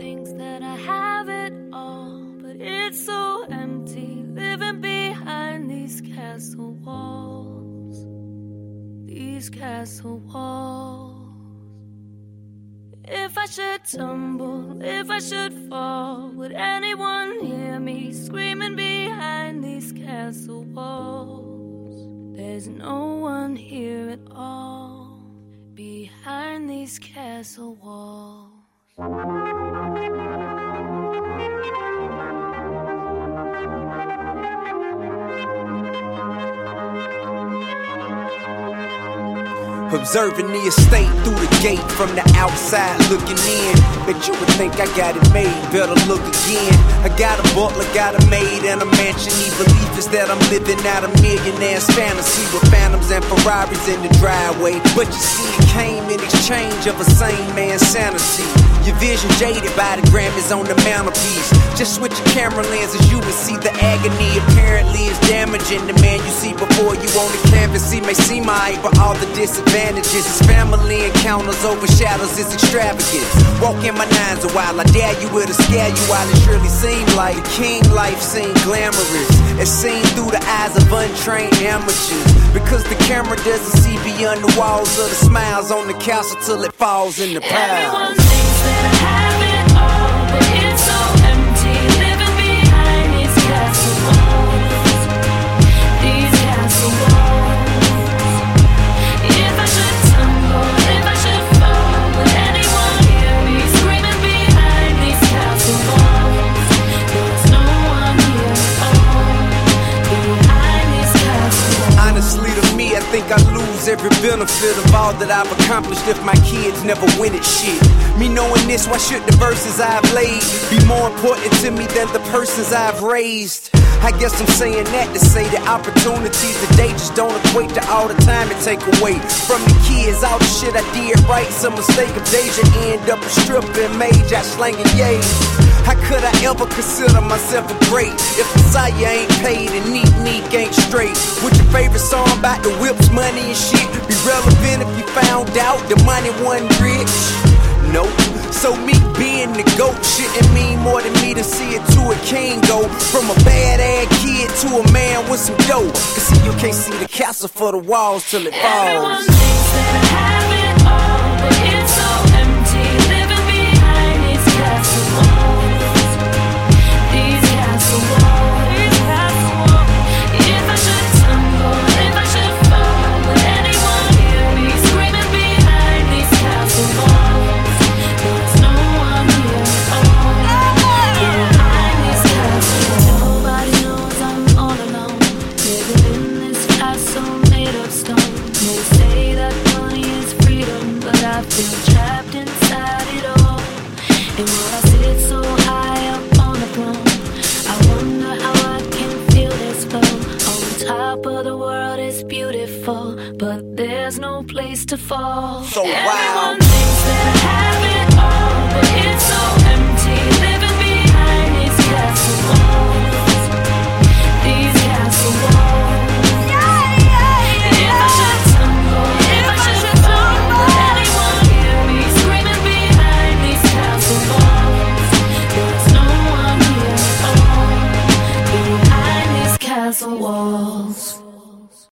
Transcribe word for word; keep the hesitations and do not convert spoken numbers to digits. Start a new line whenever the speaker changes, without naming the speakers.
thinks that I have it all, but it's so empty, living behind these castle walls, these castle walls. If I should tumble, if I should fall, would anyone hear me screaming behind these castle walls? There's no one here at all behind these castle walls.
Observing the estate through the gate from the outside looking in. Bet you would think I got it made, better look again. I got a butler, got a maid, and a mansion. The belief is that I'm living out a millionaire's fantasy with phantoms and Ferraris in the driveway. But you see, it came in exchange of a sane man's sanity. Your vision jaded by the Grammys on the mantelpiece. Just switch your camera lenses, you will see the agony. Apparently it's damaging the man you see before you on the canvas. He may seem alright, but all the disadvantages, his family encounters overshadows his extravagance. Walk in my nines a while, I dare you, it'll scare you while it surely seemed like the king life seemed glamorous. It's seen through the eyes of untrained amateurs, because the camera doesn't see beyond the walls of the smiles on the castle till it falls in the pile.
Everyone thinks that I have it all, but it's so empty, living behind these castle walls, these castle walls. If I should tumble, if I should fall, would anyone hear me screaming behind these castle walls? There's no one here at all behind these castle walls.
Honestly, to me, I think I lose every benefit of all that I've accomplished if my kids never win at shit. Me knowing this, why should the verses I've laid be more important to me than the persons I've raised? I guess I'm saying that to say the opportunities today just don't equate to all the time it take away from the kids. All the shit I did right, some mistake of Deja end up a stripping mage, I slanging yay. How could I ever consider myself a great if Messiah ain't paid and Neek Neek ain't straight? Would your favorite song about the whips, money and shit be relevant if you found out the money wasn't rich? Nope. So me being the GOAT shouldn't mean more to me to see it to a king go from a bad ass kid to a man with some dough. Cause see, you can't see the castle for the walls till it falls.
Everyone thinks that I have it all, but it's so empty, living behind these castle walls, these castle walls, these castle walls. If I should tumble, if I should fall, would anyone hear me screaming behind these castle walls? There's no one here at all behind these castle walls. Nobody knows I'm all alone, living in this castle made of stone. They say that money is freedom, but I feel trapped inside it all. And while I sit so high up on the throne, I wonder how I can feel this flow. On top of the world is beautiful, but there's no place to fall.
So
Everyone
wild.
thinks that I have it all, but it's so empty, living